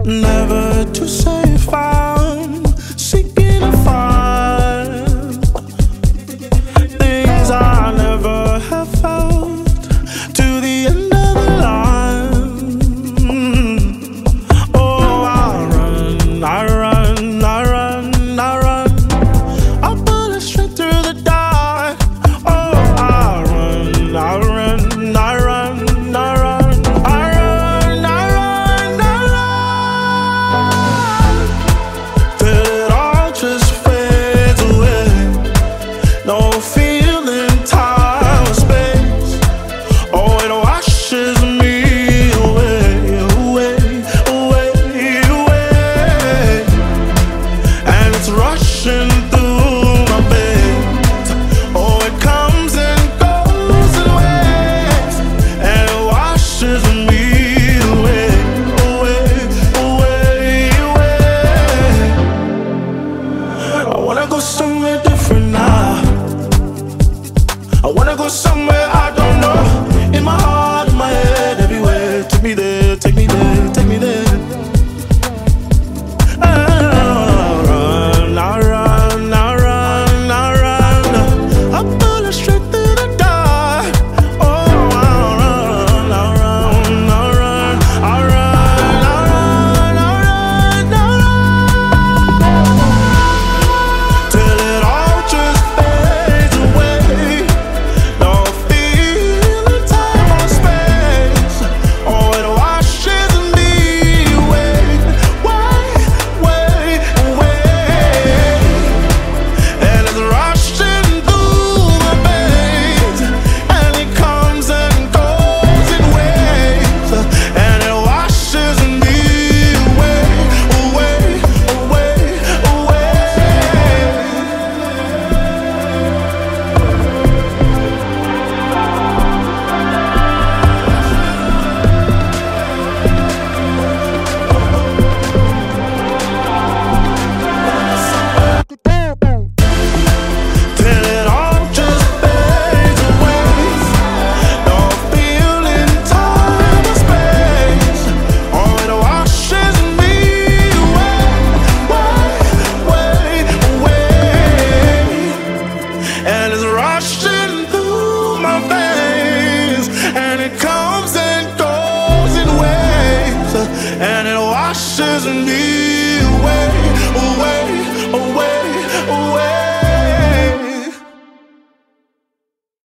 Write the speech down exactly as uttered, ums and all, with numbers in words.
never too safe. I'm seeking to find things I never have felt to the end of the line. Oh, I run, I run, I run, I run. I bullet straight through the dark. Oh, I run, I run, I run, I run, I run, I run, I run, till it all just fades away. No feeling, time or space. Oh, it washes me away, away, away, away, and it's rushing through my veins. Oh, it comes and goes in waves, and it washes me away, away, away, away. I wanna go somewhere different now. I wanna go somewhere I don't know. In my heart, in my head, everywhere. Take me there, take me there, take me there. I run, I run, I run, I run. I bullet straight through the dark. Oh, I run, I run, I run, I run, I run, I run, I run, till it all just fades away. No feeling, time or space. Oh, it washes me away, way, way, way, and it's rushing through my veins, and it comes and goes in waves, and it washes me away, away, away, away. Till it all just fades away. No feeling, time or space. Oh, it washes me away, way, way, away, and it's rushing through my veins, and it comes and goes in waves, and it washes me